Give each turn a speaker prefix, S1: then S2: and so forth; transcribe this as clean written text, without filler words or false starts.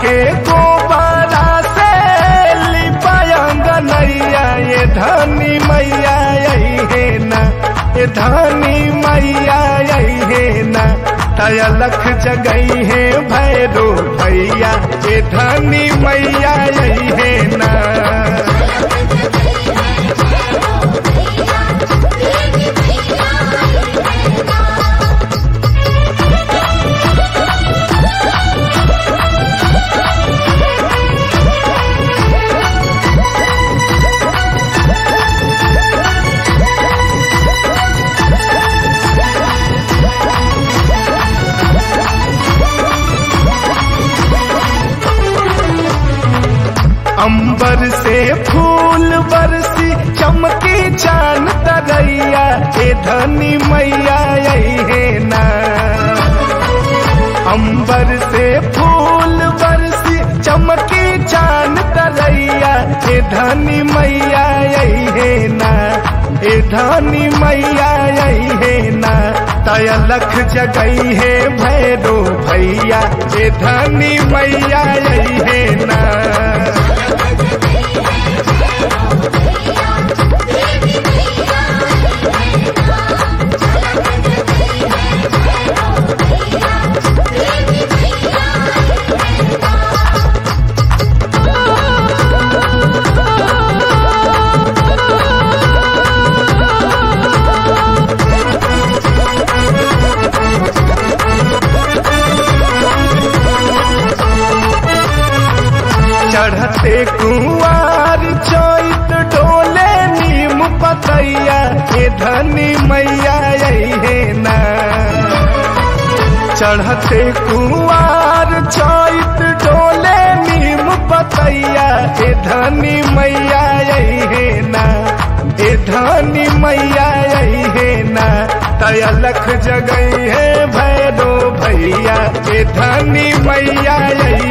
S1: के गोबरा से लिपायंग नैया ये धनी मैया यही है ना, ये धनी मैया यही है ना। तयलख जगई है भैरो भैया ये धनी मैया यही है ना। अंबर से फूल बरसी चमकी चांद तरैया ये धनी मैया यही है ना। अंबर से फूल बरसी चमकी चांद तरैया ये धनी मैया यही है ना, ये धनी मैया यही है ना। तयलख जगई है भैरो भैया ये धनी मैया यही है ना। चढ़ते कुंवार चैत डोले नीम पतैया ये धनी मैया यही है ना। चढ़ते कुंवार चैत डोले नीम पतैया ये धनी मैया यही है ना, ये धनी मैया यही है ना। तयलख जगई है भैरो भैया ये धनी मैया यही